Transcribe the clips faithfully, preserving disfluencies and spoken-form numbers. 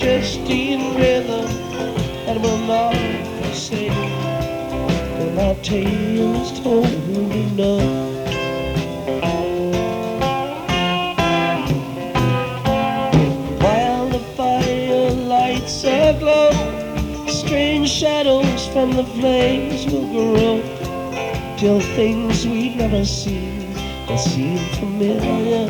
pristine rhythm and will not forsake. Till my tale is told enough. While the fire lights aglow, strange shadows from the flames will grow, till things we've never seen will seem familiar.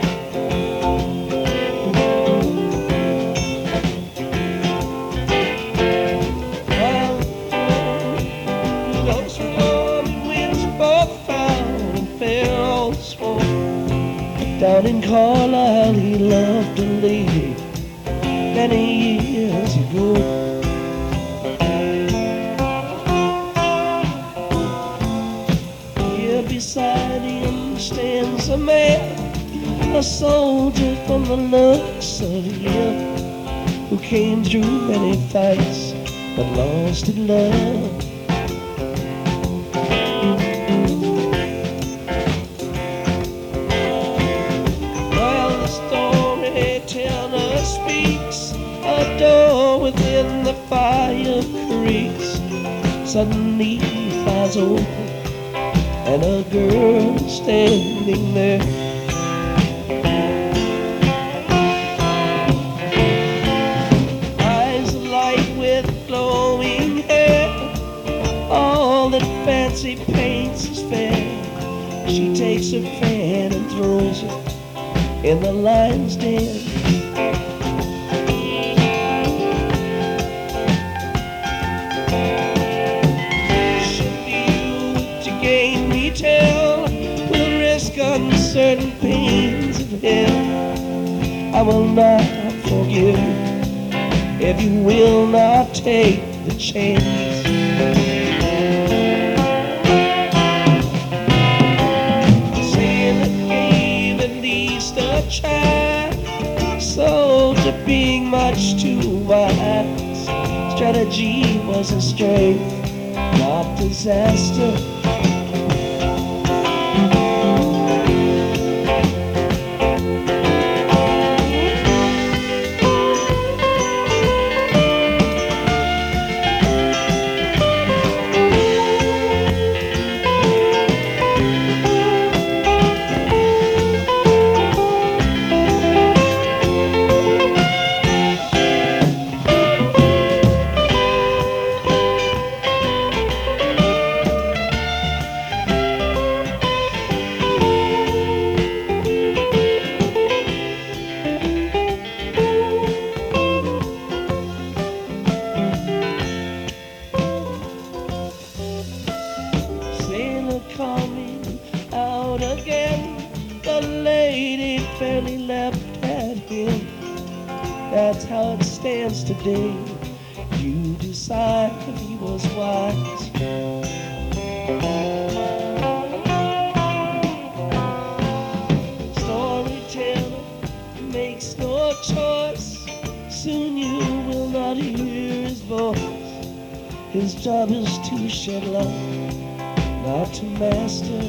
Down in Carlisle he loved a lady many years ago. Here beside him stands a man, a soldier from the looks of him, who came through many fights but lost in love. Within the fire creaks, suddenly flies open, and a girl standing there. Eyes alight with glowing hair, all that fancy paints is fair. She takes her fan and throws it in the lion's den. Uncertain pains of hell, I will not forgive if you will not take the chance. Saying that gave at least a try, soldier being much too wise. Strategy was a strength, not disaster. Coming out again, the lady fairly leapt at him. That's how it stands today. You decide if he was wise. Storyteller makes no choice. Soon you will not hear his voice. His job is to shed light, not to master.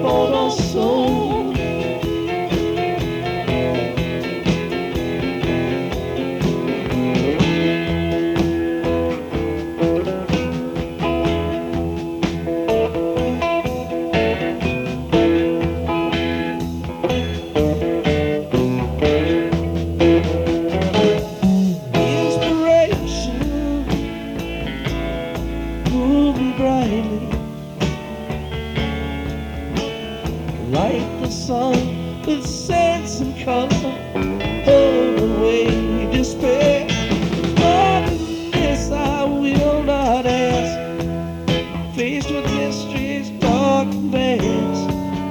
for our soul. Like the sun with sense and color, hold away despair. But in this I will not ask, faced with mysteries dark and vast.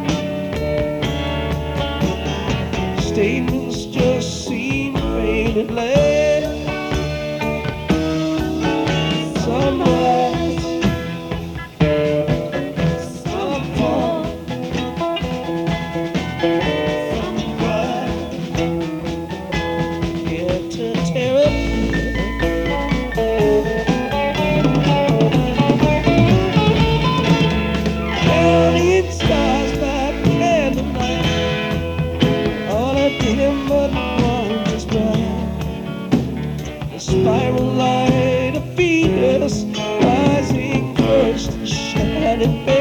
Statements just seem faint at last. Sunrise, sunfall, spiral light of Venus rising first and shining.